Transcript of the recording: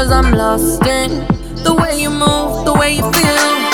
'cause I'm lost in the way you move, the way you feel.